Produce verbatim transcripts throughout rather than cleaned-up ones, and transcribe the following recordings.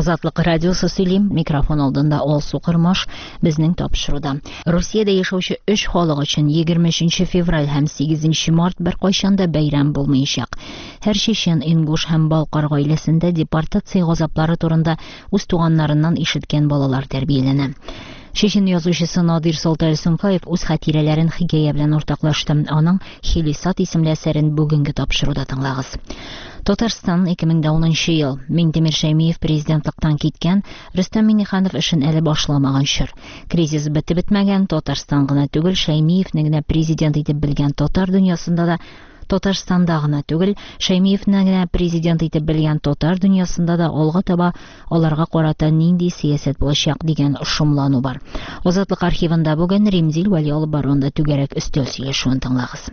Азатлык радиосы сөйлим, микрофон алдында Алсу Кырмаш, безнең тапшыруда. Россиядә яшәүче өч халык өчен егерменче февраль һәм сигезенче март беркайчан да бәйрәм булмаячак. Һәр чечен, ингуш һәм балкар гаиләсендә депортация газаплары турында үз туганнарыннан ишеткән балалар тәрбияләнә. Чечен язучысы Надир Солтан-Сункаев үз хатирәләрен хикәя белән уртаклашты. Аның Хилисат исемле әсәрен бүгенге тапшыруда тыңлагыз. Татарстан ике мең унынчы ел. Минтимер Шәймиев президентлыктан киткән, Рөстәм Миңнеханов эшен әле башламаган чор. Кризис бетеп бетмәгән, Татарстан гына түгел, Шәймиевне генә президент итеп белгән татар дөньясында да, Татарстанда гына түгел, Шәймиевне генә президент итеп белгән татар дөньясында да алга таба аларга карата нинди сиясәт булачак дигән шомлану бар. Азатлык архивында бүген Римзил Вәли алып барганда түгәрәк өстәл сөйләшүен тыңлагыз.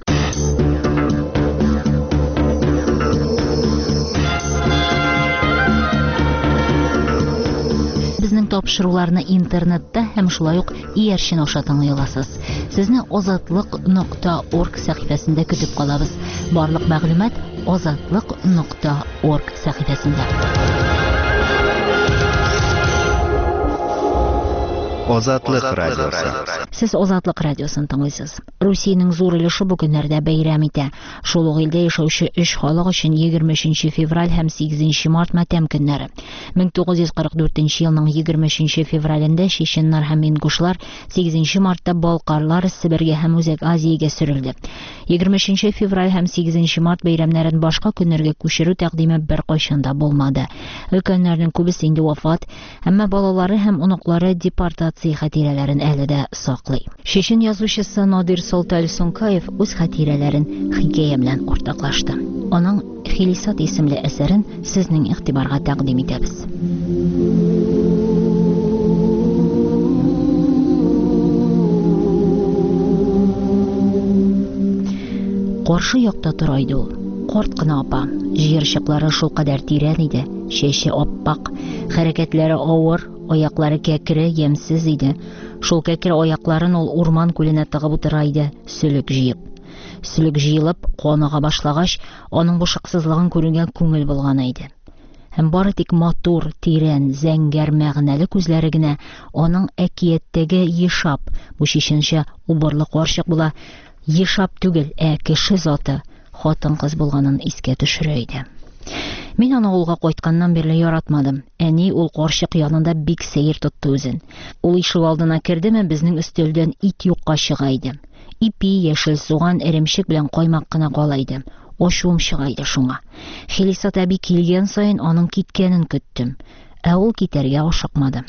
Безнең тапшыруларны интернетта һәм шулай ук иярчен аша тыңлый аласыз. Сезне азатлык нокта орг сәхифәсендә көтеп калабыз. Барлык мәгълүмат азатлык нокта орг сәхифәсендә. Азатлык радиосы. Сез Азатлык радиосын тыңлыйсыз. Русиянең зур өлеше бу көннәрдә бәйрәм итә. Шул ук илдә яшәүче өч халык өчен егерменче февраль һәм сигезенче март матәм көннәре. мең тугыз йөз кырык дүртенче елның егерменче февралендә чеченнар һәм ингушлар, сигезенче мартта балкарлар Себергә һәм Үзәк Азиягә сөрелде. егерменче февраль һәм сигезенче март бәйрәмнәрен башка көннәргә күчерү тәкъдиме беркайчан да булмады. Өлкәннәрнең күбесе инде вафат, әмма балалары һәм оныклары депортация хатирәләрен әле дә саклый. Чечен язучысы Надир Солтан-Сункаев үз хатирәләрен хикәя белән уртаклашты. Аның Хилисат исемле әсәрен сезнең игътибарга тәкъдим итәбез. Каршы якта тора иде ул. Карт кына апа. Җыерчыклары шул кадәр тирән иде, чәче аппак, хәрәкәтләре авыр, аяклары кәкре, ямсыз иде. Шул кәкре аякларын ул урман күленә тыгып утыра иде, сөлек җыеп. Сөлек җыелып, каныга башлагач, аның бушыксызлыгын күрүгә күңел булган иде. Һәм бары тик матур, тирән, зәңгәр мәгънәле күзләре генә аның әкияттәге ешап, бу чеченчә убырлы карчык була, ешап түгел, ә кеше заты, хатын-кыз булганын искә төшерә иде. Мин аны авылга кайтканнан бирле яратмадым. Әни ул карчык янында бик сәер тотты үзен. Ул ишек алдына кердеме, безнең өстәлдән ит юкка чыга иде. Ипи, яшел суган, эремчек белән каймак кына кала иде. Ачуым чыга иде шуңа. Хилисат әби килгән саен аның киткәнен көттем. Ә ул китәргә ашыкмады.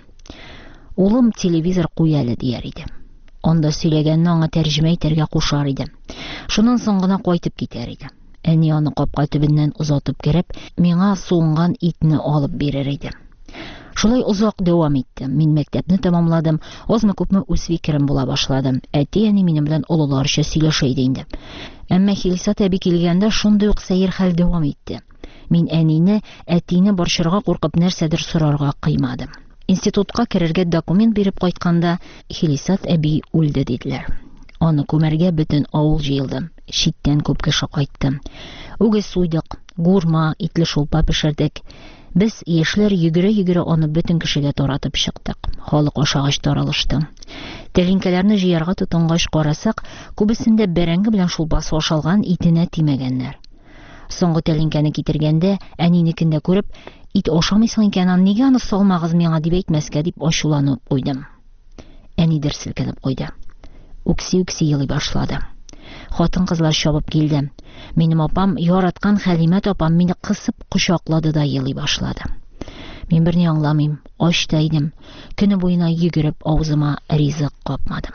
Улым телевизор куй әле дияр иде. Анда сөйләгәнне аңа тәрҗемә итәргә кушар иде. Шуннан соң гына кайтып китәр иде. Әни аны капка төбеннән узатып кереп, миңа суынган итне алып бирер иде. Шулай озак дәвам итте. Мин мәктәпне тәмамладым, азмы-күпме үз фикерем була башладым. Әти-әни минем белән олыларча сөйләшә иде инде. Әмма Хилисат әби килгәндә шундый ук сәер хәл дәвам итте. Мин әнине, әтине борчырга куркып нәрсәдер сорарга кыймадым. Институтка керергә документ биреп кайтканда, Хилисат әби үлде диделәр. Аны күмәргә бөтен авыл җыелды. Читтән күп кеше кайтты. Үгез суйдык, гурма, итле шулпа пешердек. Без яшьләр йөгерә-йөгерә аны бөтен кешегә таратып чыктык. Халык ашагач таралышты. Тәлинкәләрне җыярга тотынгач карасак, күбесендә бәрәңге белән шулпасы ашалган, итенә тимәгәннәр. Соңгы тәлинкәне китергәндә, әнинекендә күреп, ит ашамыйсың икән, аны нигә аны салмагыз миңа дип әйтмәскә дип ачуланып куйдым. Әни дер селкенеп куйды. Үкси-үкси елый башлады. Хатын-кызлар чабып килде. Минем апам, яраткан Хәлимәт апам, мине кысып кочаклады да елый башлады. Мин берни аңламыйм, ач та идем. Көне буена йөгереп авызыма ризык капмадым.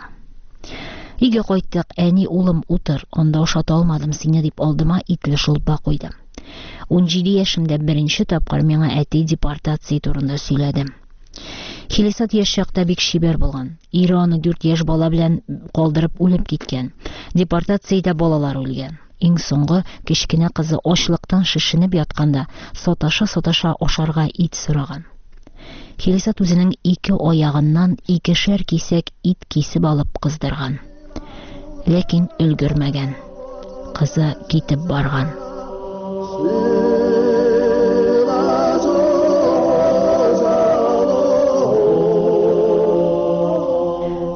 Өйгә кайттык, әни, улым, утыр, анда ашата алмадым сине дип алдыма итле шулпа куйды. унҗиде яшемдә беренче тапкыр миңа әти депортация турында сөйләде. Хилисат яшь чакта бик шибәр булган. Ире аны дүрт яшь бала белән калдырып үлеп киткән. Депортациядә балалар үлгән. Иң соңгы кечкенә кызы ачлыктан шешенеп ятканда саташа-саташа ашарга ит сораган. Хилисат үзенең ике аягыннан икешәр кисәк ит кисеп алып кыздырган. Ләкин өлгермәгән. Кызы китеп барган.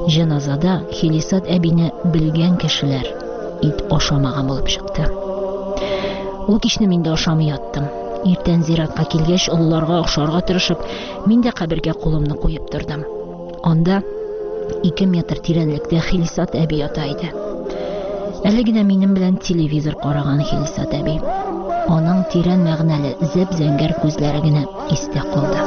Җаназада Хилисат әбине белгән кешеләр ит ашамаган булып чыкты. Ул кичне мин дә ашамый яттым. Иртән зиратка килгәч, олыларга охшарга тырышып, мин дә кабергә кулымны куеп тордым. Анда ике метр тирәнлектә Хилисат әби ята иде. Әле генә минем белән телевизор караган Хилисат әби. Аның тирән мәгънәле зәп-зәңгәр күзләре генә истә калды.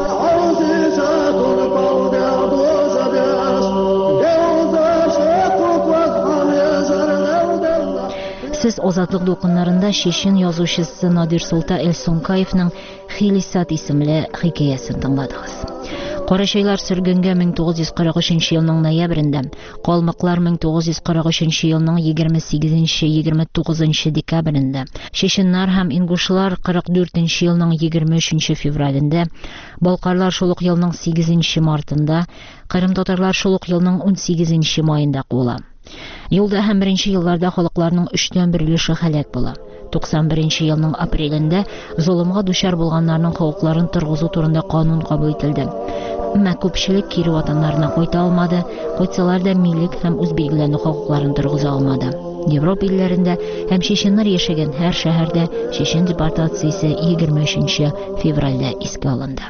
Сез Азатлык дулкыннарында чечен язучысы Надир Солта Эль-Сонкаевның Хилисат исемле хикәясен тыңладыгыз. Карачайлар сөргөнгә мең тугыз йөз кырык өченче елның ноябрендә, Калмыклар мең тугыз йөз кырык өченче елның егерме сигезенче - егерме тугызынчы декабрендә, чеченнар һәм ингушлар кырык дүртенче елның егерме өченче февралендә, Балкарлар шул ук елның сигезенче мартында, Кырым татарлар шул ук елның унсигезенче маенда куыла. Юлда һәм беренче елларда халыкларның өчтән бер өлеше һәлак була. туксан беренче елның апрелендә золымга дучар булганнарның хокукларын торгызу турында канун кабул ителде. Әмма күпчелек кире ватаннарына кайта алмады, кайтсалар да милек һәм үз билгеләнү хокукларын торгыза алмады. Европа илләрендә һәм чеченнар яшәгән һәр шәһәрдә чечен депортациясе егерме өченче февральдә искә алынды.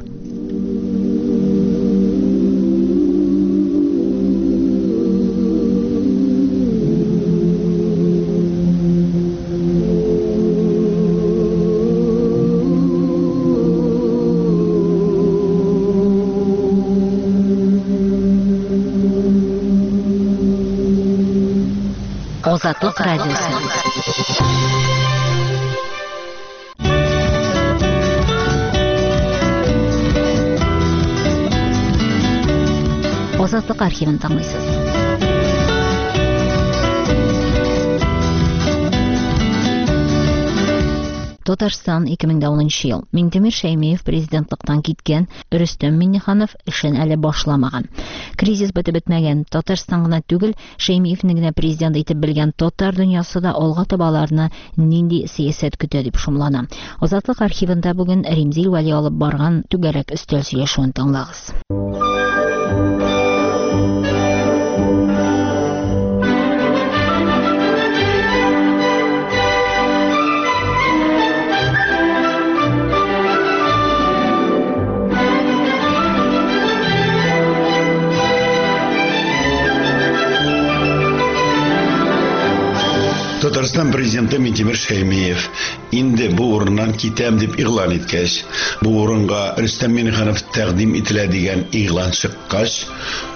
Азатлык радиосы. Азатлык архивын тыңлыйсыз. Татарстан ике мең унынчы ел. Минтимер Шәймиев президентлыктан киткән, Рөстәм Миңнеханов эшен әле башламаган. Кризис бетеп бетмәгән. Татарстан гына түгел, Шәймиевне генә президент итеп белгән татар дөньясы да алга табаларны нинди сәясәт көтә дип шомлана. Азатлык архивында бүген Римзил Вәли алып барган түгәрәк өстәл сөйләшүен тыңлагыз. Татарстан президенты Минтимер Шәймиев инде бу урыннан китәм дип игълан иткәч, бу урынга Рөстәм Миңнеханов тәкъдим ителә дигән игълан чыккач,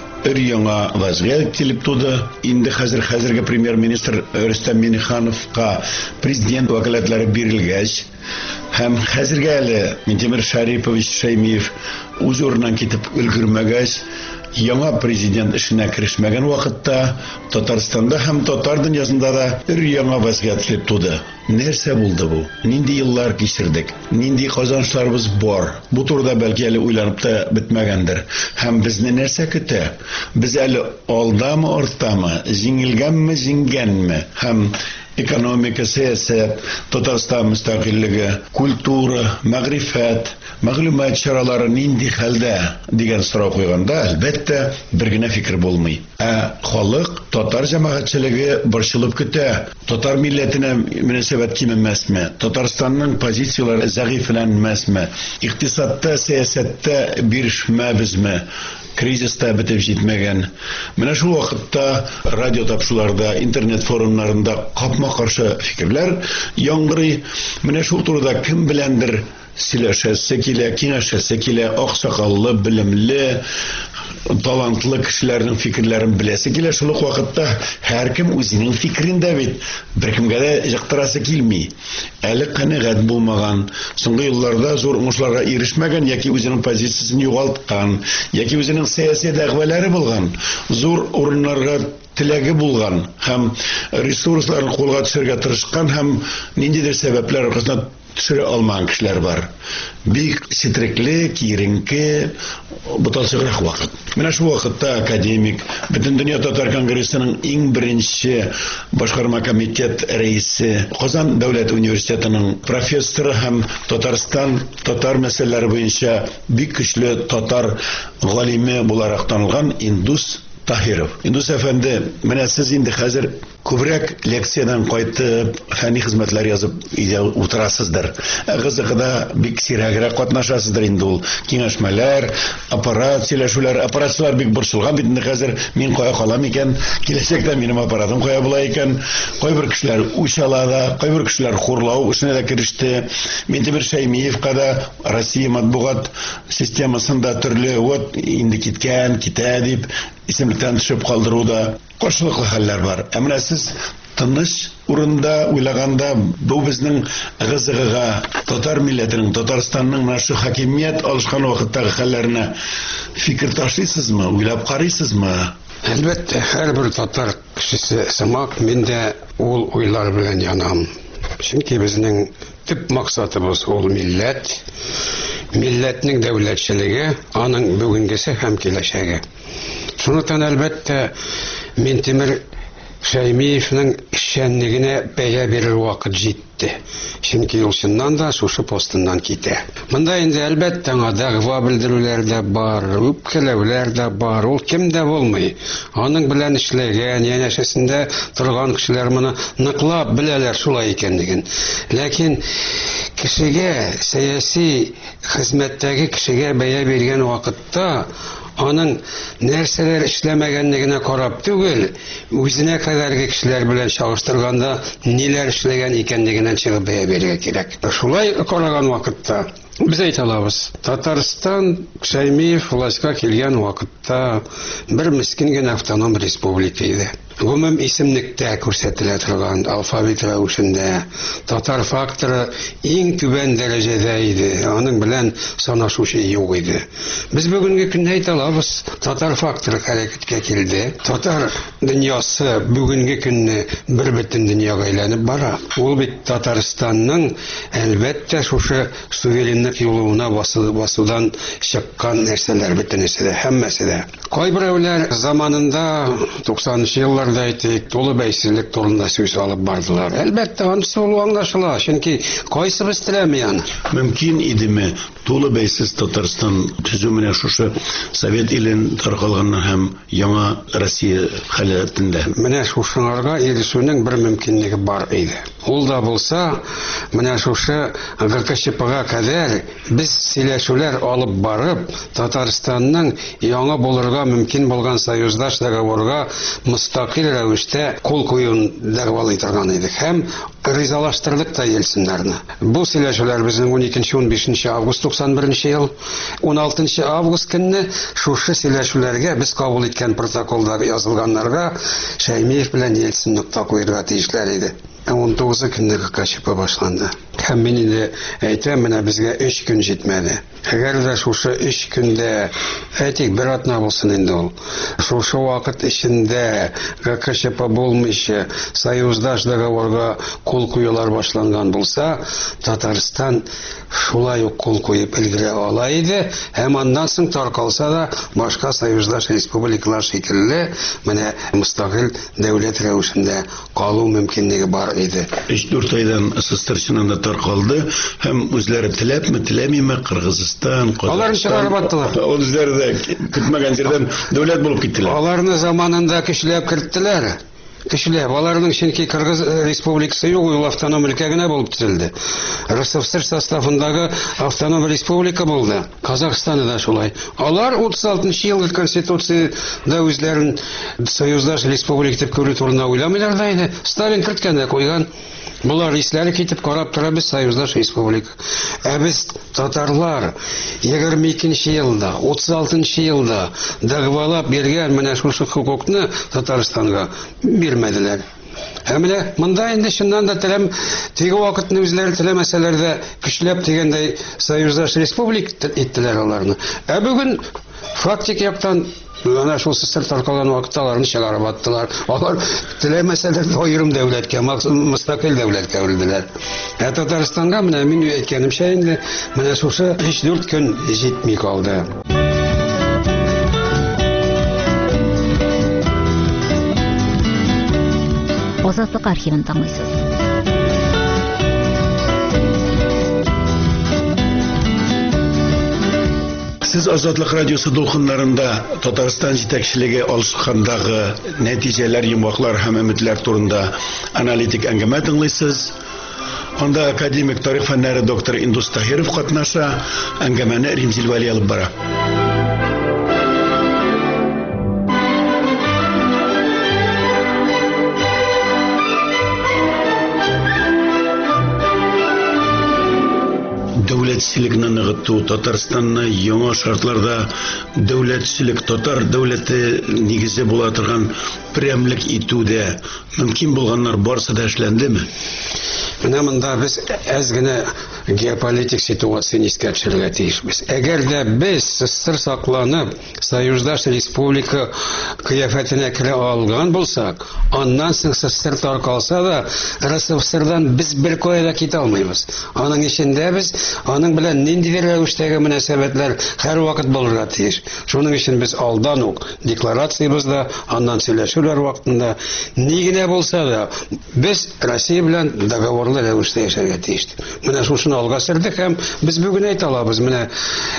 өр-яңа вазгыять килеп туды. Инде хәзер хәзерге премьер-министр Рөстәм Миңнехановка президент вәкаләтләре бирелгәч, һәм хәзергә әле Минтимер Шәрипович Шәймиев үз урыннан китеп өлгермәгәч, яңа президент эшенә керешмәгән вакытта Татарстанда һәм татар дөньясында да өр-яңа вазгыять килеп туды. Нәрсә булды бу? Нинди еллар кичердек? Нинди казанышларыбыз бар? Бу турыда бәлки әле уйланып та бетмәгәндер. Һәм безне нәрсә көтә? Без әле алдамы, артамы, җиңелгәнме, җиңгәнме? Һәм экономика, сәясәт, Татарстан мөстәкыйльлеге, культура, мәгърифәт, мәгълүмат чаралары нинди хәлдә дигән сорау куйганда, әлбәттә, бер генә фикер булмый. Ә халык, татар җәмәгатьчелеге борчылып көтә. Татар милләтенә мөнәсәбәт кимемәсме? Татарстанның позицияләре зәгыйфләнмәсме? Икътисадта, сәясәттә бирешмәбезме? Кризиста бетеп җитмәгән. Менә шул вакытта радио тапшыларда, интернет форумнарында капма-каршы фикерләр яңгырый. Менә шул турыда кем беләндер сөйләшәсе килә, киңәшәсе килә, аксакаллы, белемле, талантлы кешеләрнең фикерләрен беләсе килә. Шул ук вакытта һәркем үзенең фикерен дә бит беркемгә дә җыктырасы килми. Әле канәгать булмаган, соңгы елларда зур уңышларга ирешмәгән яки үзенең позициясен югалткан, яки үзенең сәяси дәгъвалары булган, зур урыннарга теләге булган һәм ресурсларын кулга төшерергә тырышкан һәм ниндидер сәбәпләр аркасында төшерә алмаган кешеләр бар. Бик ситрекле, киеренке, буталчыграк вакыт. Менә шул вакытта академик, Бөтен дөнья татар конгрессының иң беренче башкарма комитет рәисе, Казан дәүләт университетының профессоры һәм Татарстан татар мәсьәләләре буенча бик көчле татар галиме буларак танылган Индус Tahirov. Индус әфәнде, менә сез инде хәзер күбрәк лекциyaдан кайтып, фәнни хезмәтләр язып өйдә утырасыздыр. Кызыгыда бик сирәгрәк катнашасыздыр инде ул. Киңәшмәләр, аппарат сөйләшүләр, аппаратчылар бик борчылган бит инде хәзер. Мин кая калам икән? Киләчәктә минем аппаратым кая була икән? Кайбер кешеләр үч ала да, кайбер кешеләр хурлау эшенә дә киреште. Минтимер Шәймиевка да Россия матбугат системасында төрле вот инде киткән, китә дип исемлектән төшеп калдыруда каршылыклы хәлләр бар. Ә менә сез тыныч урында уйлаганда бу безнең гызыгыга, татар милләтенең, Татарстанның нашы хакимият алышкан вакыттагы хәлләренә фикер ташлыйсызмы, уйлап карыйсызмы? Әлбәттә, һәрбер татар кешесе сымак мин дә ул уйлар белән янам. Чөнки безнең төп максатыбыз ул милләт, милләтнең дәүләтчелеге, аның бүгенгесе һәм киләчәге. Шуннан әлбәттә Минтимер Шәймиевнең эшчәнлегенә бәя бирер вакыт җитте. Чөнки ул чыннан да шушы постыннан китә. Монда инде әлбәттә дәгъва белдерүләр дә бар, үпкәләүләр дә бар. Ул кемдә булмый. Аның белән эшләгән, янәшәсендә торган кешеләр моны ныклап беләләр шулай икәнлеген. Ләкин кешегә, сәяси хезмәттәге кешегә бәя биргән вакытта аның нәрсәләр эшләмәгәнлегенә карап түгел, үзенә кадәрге кешеләр белән чагыштырганда ниләр эшләгән икәнлегенә чыгып бәя бирергә кирәк. Шулай караган вакытта без әйтә алабыз. Татарстан Шәймиев властька килгән вакытта бер мискин генә автоном республика иде. Гомум исемлектә күрсәтелә торган алфавит рәвешендә татар факторы иң түбән дәрәҗәдә иде. Аның белән санашучы юк иде. Без бүгенге көндә әйтә алабыз, татар факторы хәрәкәткә килде. Татар дөньясы бүгенге көнне бер бөтен дөньяга әйләнеп бара. Ул бит Татарстанның әлбәттә шушы суверенлык юлына басудан чыккан нәрсәләр бөтенесе дә, һәммәсе дә. Кайберәүләр заманында туксанынчы елларда әйтик, тулы бәйсезлек турында сүз алып бардылар. Әлбәттә, анысы ул аңлашыла, чөнки кайсыбыз теләми аны. Мөмкин идеме тулы бәйсез Татарстан төзү менә шушы Совет илен таркалганнан һәм яңа Россия халәтендә? Менә шушыларга ирешүнең бер мөмкинлеге бар иде. Ул да булса, менә шушы ГКЧПга кадәр без сөйләшүләр алып барып, Татарстанның яңа булырга мөмкин булган союздаш договорга мустакил рәвештә кул куюын дәгъвалый торган идек. Һәм ризалаштырдык та Ельциннарны. Бу сөйләшүләр безнең он икенче - он бишенче август туксан беренче ел, он алтынчы август көнне шушы сөйләшүләргә без кабул иткән протоколда язылганнарга Шәймиев белән Ельцин нокта куярга тиешләр иде. он тугызы көнне ГКЧП башланды. Һәм мин инде әйтәм, менә безгә өч көн җитмәде. Әгәр дә шушы өч көндә, әйтик, бер атна булсын инде ул. Шушы вакыт эчендә ГКЧП булмыйча союздаш договорга кул куюлар башланган булса, Татарстан шулай ук кул куеп өлгерә ала иде. Һәм аннан соң таркалса да башка союздаш республикалар шикелле менә мустакил дәүләт рәвешендә калу мөмкинлеге бар иде. өч-дүрт айдан СССР-чыннан да таркалды һәм үзләре теләпме, теләмиме Кыргызстан, Казакстан. Аларны чыгарып аттылар. Ул үзләре дә көтмәгән җирдән дәүләт булып киттеләр. Аларны заманында көчләп керттеләр. Көчләп, аларның чөнки Кыргыз республикасы юк, ул автоном өлкә генә булып төзелде. РСФСР составындагы автоном республика булды. Казакстанда да шулай. Алар утыз алтынчы елгы конституцияда үзләрен союздаш республика дип күрү турында уйламыйлар да иде. Сталин керткәндә куйган. Булар исләре китеп карап тора, без союздаш республика. Ә без татарлар егерме икенче елда, утыз алтынчы елда дәгъвалап биргән менә шушы хукукны Татарстанга бирмәделәр. Ә менә монда инде чыннан да теләм, теге вакытны үзләре теләмәсәләр дә көчләп дигәндәй союздаш республика иттеләр аларны. Ә бүген фактик яктан Ана шул СССР таркалган вакытта аларны чыгарып аттылар. Алар теләмәсәләр аерым дәүләткә, мустакил дәүләткә үрелделәр. Ә Татарстанга менә мин әйткәнемчә инде менә шушы өч-дүрт көн җитми калды. Азатлык архивын тыңлыйсыз. Сез Азатлык радиосы дулкыннарында Татарстан җитәкчелеге алышкандагы нәтиҗәләр, йомгаклар һәм өметләр турында аналитик әңгәмә тыңлыйсыз. Анда академик тарих фәннәре доктор Индус Таһиров катнаша, әңгәмәне Римзил Вәли алып бара. Дәүләтчелекне ныгыту, Татарстанны яңа шартларда дәүләтчелек, татар дәүләте нигезе була торган прямлек итүдә мөмкин булганнар барысы да эшләндеме? Менә монда без әз генә геополитик ситуацияны искә төшерергә тиешбез. Әгәр дә без сыр сакланып, союздаш республика кыяфәтенә керә алган булсак, аннан соң сыр таркалса да, РСФСРдан без бер кая да китә алмыйбыз. Аның эчендә без аның белән ниндидер рәвештәге мөнәсәбәтләр һәр вакыт булырга тиеш. Шуның өчен без алдан ук декларациябызда, аннан сөйләшүләр вакытында ни генә булса да, без Россия белән договор рәвештә яшәргә тиеш. Менә шушыны алга сөрдек һәм без бүген әйтә алабыз. Менә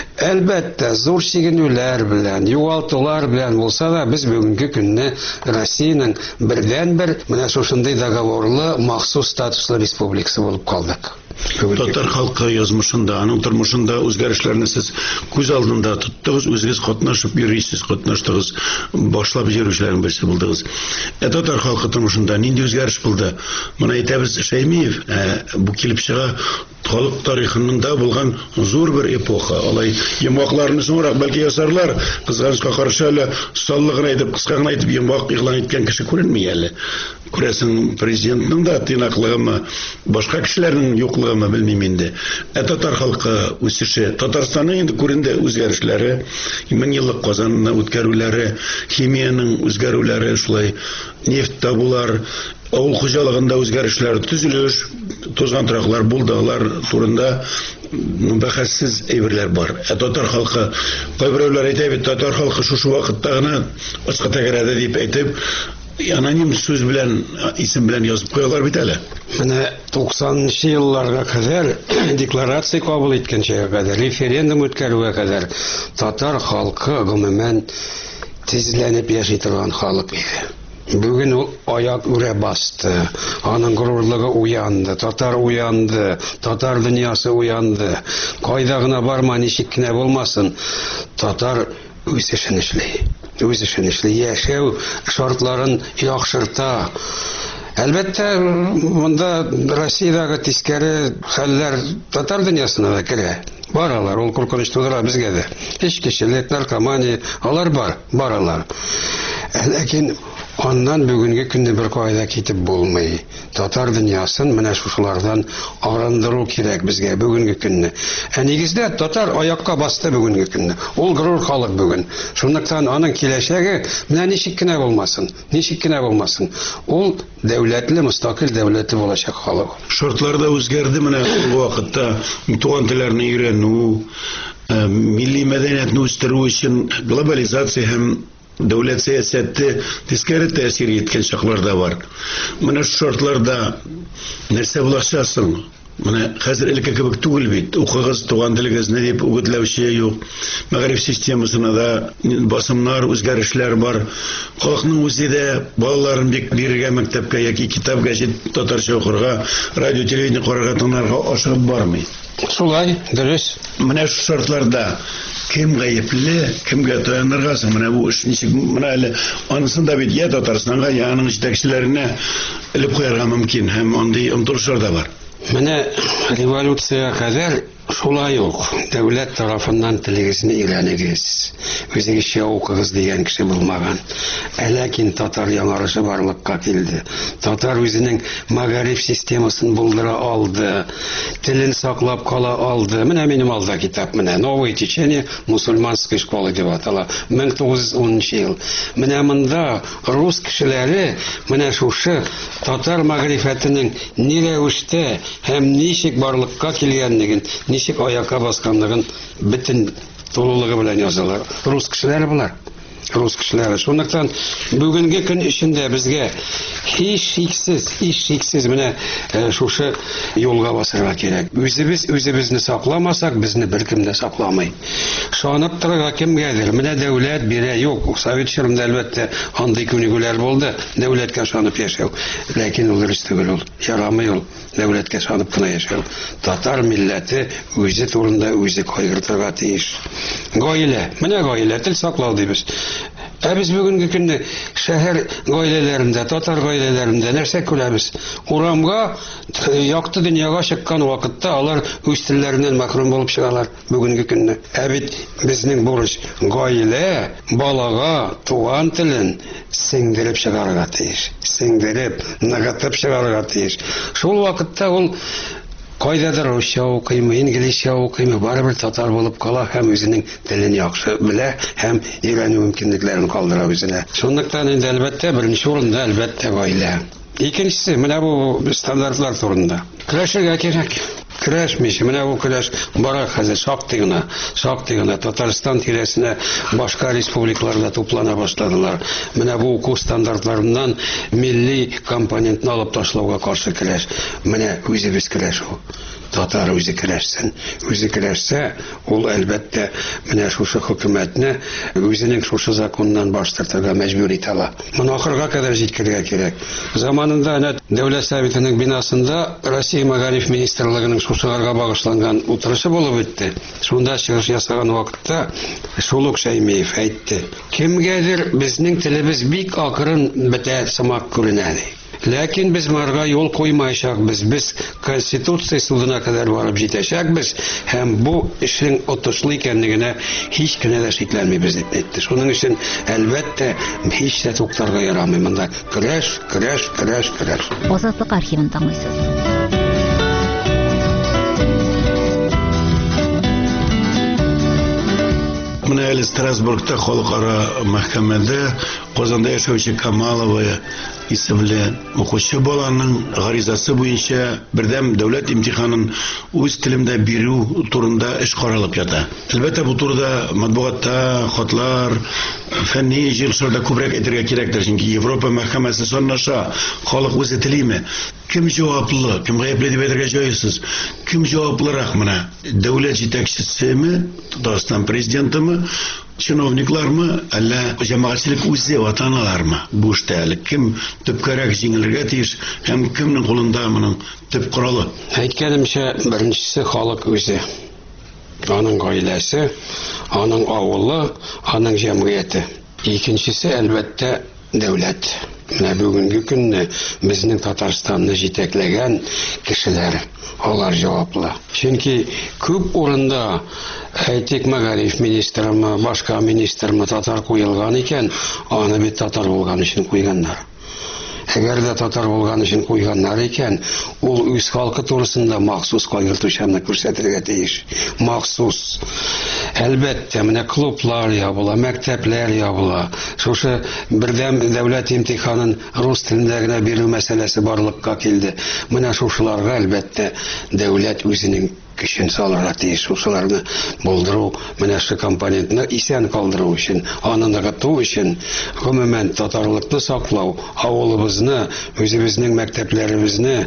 әлбәттә зур чигенүләр белән, югалтулар белән булса да, без бүгенге көнне Россиянең бердән-бер менә шушындый договорлы махсус статуслы республикасы булып калдык. Татар халкы язмышында, аның тормышында үзгәрешләрне сез күз алдында тоттыгыз, үзегез катнашып йөрисез, катнаштыгыз, башлап йөрүчеләрнең берсе булдыгыз. Ә татар халкы тормышында нинди үзгәреш булды? Моны әйтәбез Шәймиев, бу килеп чыга халык тарихында булган зур бер эпоха. Алай йомгакларны соңрак бәлки ясарлар, кызганычка каршы әле саллы гына әйтеп, кыска гына әйтеп йомгак игълан иткән кеше күренми әле. Күрәсең, президентның да тыйнаклыгымы, башка кешеләрнең юклыгымы белмим инде. Ә татар халкы үсеше, Татарстанның инде күренде үзгәрешләре, мең еллык Казанны үткәрүләре, химияның үзгәрүләре, шулай нефть табулар, авыл хуҗалыгында үзгәрешләр, төзелеш, тузган тораклар булдылар турында бәхәссез әйберләр бар. Ә татар халкы, кайберәүләр әйтә бит, татар халкы шушы вакытта гына ачка тәгәрәде дип әйтеп, аноним сүз белән, исем белән язып куялар бит әле. Менә туксанынчы елларга кадәр декларация кабул иткәнчә кадәр, референдум үткәрүгә кадәр татар халкы гомумән тизләнеп яши торган халык иде. Бүген ул аяк үрә басты, аның горурлыгы уянды, татар уянды, татар дөньясы уянды. Кайда гына барма, ничек кенә булмасын, татар үз эшен эшли. Үз эшен эшли, яшәү шартларын яхшырта. Әлбәттә, монда Россиядагы тискәре хәлләр татар дөньясына да керә. Баралар, ул куркыныч тудыра безгә дә. Эчкечелек, наркомания, алар бар, баралар. Ләкин аннан бүгенге көнне бер кайда китеп булмый. Татар дөньясын менә шушылардан арындыру кирәк безгә бүгенге көнне. Ә нигездә татар аякка басты бүгенге көнне. Ул горур халык бүген. Шунлыктан аның киләчәге менә ничек кенә булмасын, ничек кенә булмасын. Ул дәүләтле, мустакил дәүләте булачак халык. Шартларда үзгәрде менә бу вакытта туган телләрне өйрәнү, милли мәдәниятне үстерү өчен глобализация һәм дәүләт сәясәте тискәре тәэсир иткән чакларда бар. Менә шартларда нәрсә булачаксың? Менә хәзер элекке кебек түгел бит. Укыгыз, туган телегезне дип үгетләүче юк. Мәгариф системасына да басымнар, үзгәрешләр бар. Халыкның үзе дә балаларын бик бирергә мәктәпкә яки китап, гәҗит, татарча укырга, радио, телевидение карарга, тыңларга ашыгып бармый. Шулай, дөрес. Менә шу шартларда кем гаепле, кемгә таяныргасың? Менә бу эш ничек? Менә әле анысын да бит я Татарстанга, я аның җитәкчеләренә элеп куярга мөмкин һәм андый омтылышлар да бар. Менә революция кадәр шулай ук дәүләт тарафыннан телегезне өйрәнегез, үзегезчә укыгыз дигән кеше булмаган. Ләкин татар яңарышы барлыкка килде. Татар үзенең мәгариф системасын булдыра алды, телен саклап кала алды. Менә минем алда китап, менә Новое течение мусульманской школы дип атала, мең тугыз йөз унынчы ел. Менә монда рус кешеләре менә шушы татар мәгърифәтенең ни рәвештә һәм ничек барлыкка килгәнлеген, ничек аякка басканлыгын бөтен тулылыгы белән язалар. Рус кешеләре булар. рус кешеләре. Шунлыктан бүгенге көн эчендә безгә һич шиксез, һич шиксез менә шушы юлга басырга кирәк. Үзебез үзебезне сакламасак, безне беркем дә сакламый. Шанып торырга кемгәдер, менә дәүләт бирә, юк, совет чорында әлбәттә андый күнегүләр булды, дәүләткә шанып яшәү. Ләкин ул дөрес түгел ул. Ярамый ул. Дәүләткә шанып кына яшәү. Татар милләте үзе турында үзе кайгыртырга тиеш. Гаилә, менә гаилә тел саклау дибез. Ә без бүгенге көнне шәһәр гаиләләрендә, татар гаиләләрендә нәрсә күрәбез? Урамга якты дөньяга чыккан вакытта алар үз телләреннән мәхрүм булып чыгалар бүгенге көнне. Ә бит безнең бурыч гаилә балага туган телен сеңдереп чыгарга тиеш. Сеңдереп, ныгытып чыгарга тиеш. Шул вакытта ул кайдадыр русча укыймы, инглизчә укыймы, барыбер татар булып кала һәм үзенең телен яхшы белә һәм өйрәнү мөмкинлекләрен калдыра үзенә. Шунлыктан инде әлбәттә беренче урында әлбәттә гаилә. Икенчесе менә бу стандартлар турында. Көрәшергә кирәк. Көрәшмичә, менә бу көрәш бара хәзер шактый гына, шактый гына Татарстан тирәсенә башка республикаларда туплана башладылар. Менә бу уку стандартларыннан милли компонентны алып ташлауга каршы көрәш. Менә үзебез көрәш ул. Татар үзе көрәшсен. Үзе көрәшсә, ул әлбәттә менә шушы хөкүмәтне үзенең шушы законнан баш тартырга мәҗбүр итә ала. Моны ахырга кадәр җиткерергә кирәк. Заманында әнә Дәүләт Советының бинасында Россия Мәгариф министрлыгының шушыгарга багышланган утырышы булып үтте. Шунда чыгыш ясаган вакытта Шулук Шәймиев әйтте: "Кемгәдер безнең телебез бик акрын бетә сымак күренә." Ләкин без марга юл куймаячакбыз. Без Конституция судына кадәр барып җитәчәкбез һәм бу эшнең отышлы икәнлегенә һич кенә дә шикләнмибез дип әйтте. Шуның өчен әлбәттә һич тә туктарга ярамый монда. Көрәш, көрәш, көрәш, көрәш. Азатлык архивын тыңлыйсыз. Менә әле Страсбургта халыкара мәхкәмәдә Казанда яшәүче Камалова исемле укучы баланың гаризасы буенча бердәм дәүләт имтиханын үз телендә бирү турында эш каралып ята. Әлбәттә бу турыда матбугатта хатлар, фәнни җыелышларда күбрәк әйтергә кирәктер, чөнки Европа мәхкәмәсе санаша, халык үзе телиме? Кем җаваплы, кем гаепле дип әйтергә җайсыз. Кем җаваплырак менә? Дәүләт җитәкчесеме, Татарстан президентымы, чиновниклармы, әллә җәмәгатьчелек үзе, ватаналармы? Бу эштә әле кем төпкәрәк җиңелергә тиеш һәм кемнең кулында моның төп коралы? Әйткәнемчә, беренчесе халык үзе. Аның гаиләсе, аның авылы, аның җәмгыяте. Икенчесе әлбәттә дәүләт. Менә бүгенге көнне безнең Татарстанны җитәкләгән кешеләр, алар җаваплы. Чөнки күп урында әйтик Мәгариф министрымы, башка министрымы татар куелган икән, аны бит татар булган өчен куйганнар. Әгәр дә татар булган өчен куйганнар икән, ул үз халкы турысында махсус кайгыртучанны күрсәтергә тиеш. Махсус. Әлбәттә, менә клублар ябыла, мәктәпләр ябыла. Шушы бердәм дәүләт имтиханын рус телендә генә бирү мәсьәләсе барлыкка килде. Менә шушыларга әлбәттә дәүләт үзенең көчен салырга тиеш. Шушыларны булдыру, менә шу компонентны исән калдыру өчен, аны ныгыту өчен, гомумән татарлыкны саклау, авылыбызны, үзебезнең мәктәпләребезне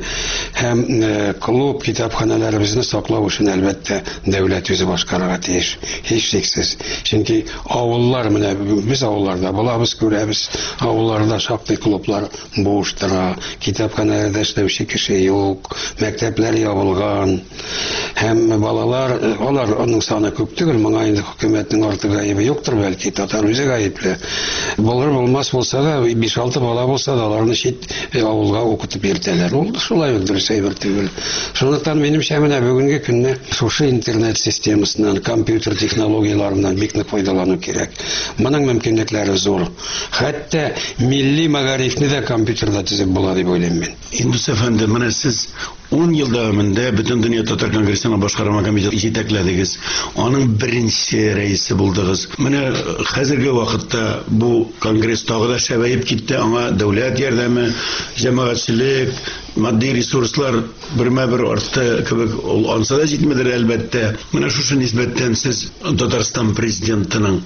һәм клуб, китапханәләребезне саклау өчен әлбәттә дәүләт үзе башкарырга тиеш. Һич шиксез. Чөнки авыллар, менә без авылларда булабыз, күрәбез, авылларда шактый клублар буш тора, китапханәләрдә эшләүче кеше юк, мәктәпләр ябылган. Һәм балалар, алар аның саны күп түгел, моңа инде хөкүмәтнең арты гаебе юктыр, бәлки татар үзе гаепле. Булыр булмас булса да, биш-алты бала булса да, аларны чит авылга укытып йөртәләр. Ул шулай ук дөрес әйбер түгел. Шунлыктан минемчә менә бүгенге көнне шушы интернет системасыннан, компьютер технологияларыннан бик нык файдалану кирәк. Моның мөмкинлекләре зур. Хәтта милли мәгарифне дә компьютерда төзеп була дип уйлыйм мин. Инде әфәнде, менә сез он ел дәвамында бөтен дөнья татар конгрессының башкарма комитеты җитәкләдегез. Аның беренче рәисе булдыгыз. Менә хәзерге вакытта бу конгресс тагы да шәбәеп китте. Аңа дәүләт ярдәме, җәмәгатьчелек, матди ресурслар бермә-бер артты кебек ул ансада җитмәдер әлбәттә. Менә шушы нисбәттән сез Татарстан президентының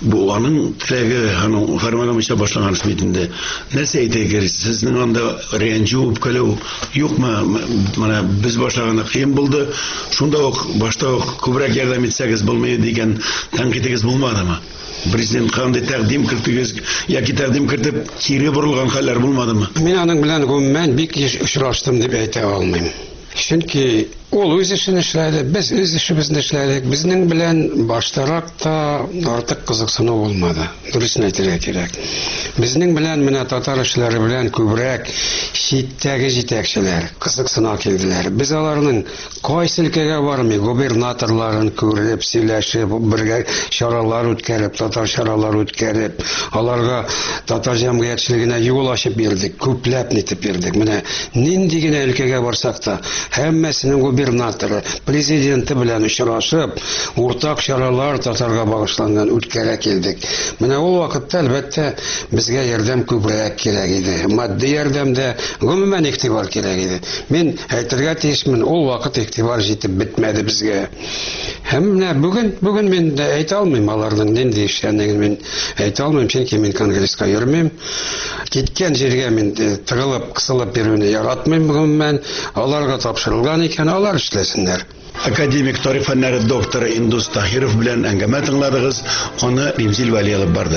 Bu aның тілегі, аның фарманымыша башланган смитінде. Нәрсе әйтегез, сезнең анда ренжу, үпкәләү юкмы? Менә без башлаганда кыен булды. Шунда ук башта ук күбрәк ярдәм итсәгез булмый дигән тәнкыйтегез булмадымы? Президент кандай тәкъдим кертегез, яки тәкъдим кертеп кире борылган хәлләр булмадымы? Мин аның белән гомумән бик очраштым дип әйтә алмыйм. Чөнки ул үз эшен эшләде, без үз эшебезне эшләдек. Безнең белән баштарак та артык кызыксыну булмады. Дөресен әйтергә кирәк. Безнең белән менә татар эшләре белән күбрәк читтәге җитәкчеләр кызыксына килделәр. Без аларның кайсы өлкәгә бармый, губернаторларын күреп, сөйләшеп, бергә чаралар үткәреп, татар чаралар үткәреп, аларга татар җәмгыятьчелегенә юл ачып бирдек, күпләп нитеп бирдек. Менә нинди генә өлкәгә барсак та, һәммәсенең губернаторы, президенты белән очрашып, уртак чаралар татарга багышланган үткәрә килдек. Менә ул вакытта әлбәттә безгә ярдәм күбрәк кирәк иде. Матди ярдәмдә гомумән игътибар кирәк иде. Мин әйтергә тиешмен, ул вакыт игътибар җитеп бетмәде безгә. Һәм менә бүген бүген мин дә әйтә алмыйм аларның нинди эшләнеген мин әйтә алмыйм, чөнки мин конгресска йөрмим. Киткән җиргә мин тыгылып, кысылып йөрүне яратмыйм гомумән. Аларга тапшырылган икән, алар эшләсеннәр. Академик тарих фәннәре докторы Индус Таһиров белән әңгәмә тыңладыгыз, аны Римзил Вәли алып барды.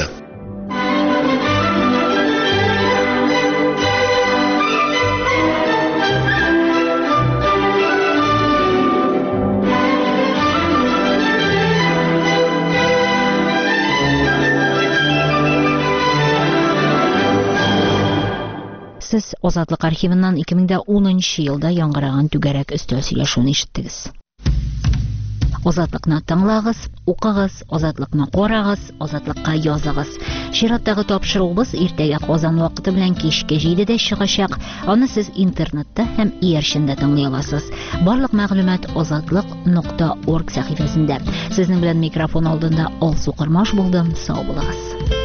Сез Азатлык архивыннан ике мең унынчы елда яңгыраган түгәрәк өстәл сөйләшүен ишеттегез. Азатлыкны тыңлагыз, укыгыз, Азатлыкны карагыз, Азатлыкка языгыз. Чираттагы тапшыруыбыз иртәгә Казан вакыты белән кичке җидедә чыгачак. Аны сез интернетта һәм иярчендә тыңлый аласыз. Барлык мәгълүмат азатлык нокта орг сәхифәсендә. Сезнең белән микрофон алдында Алсу Кырмаш булдым. Сау булыгыз.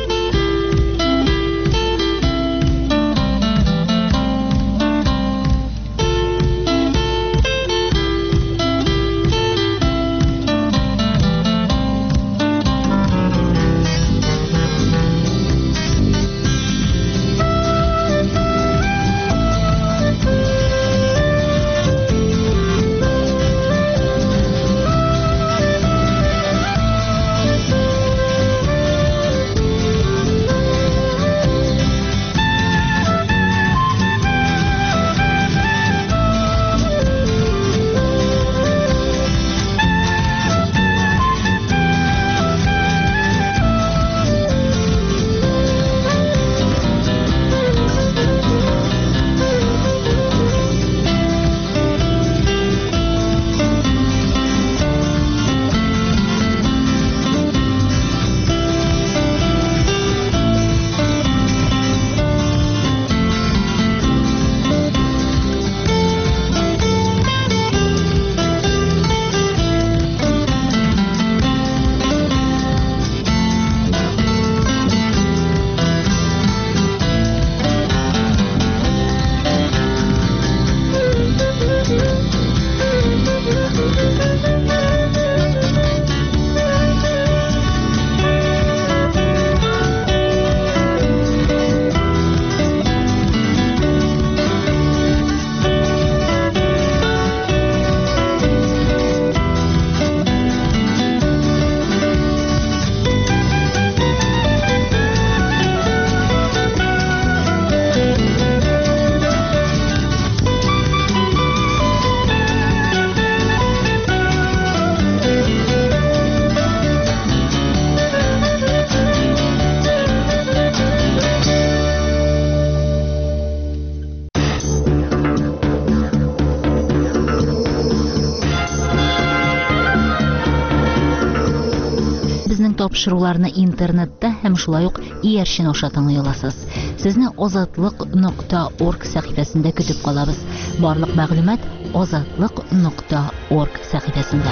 Тапшыруларны интернетта һәм шулай ук иярчен аша тыңлый аласыз. Сезне азатлык нокта орг сәхифәсендә көтеп калабыз. Барлык мәгълүмат азатлык нокта орг сәхифәсендә.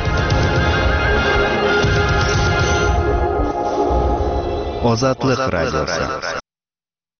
Азатлык радиосы.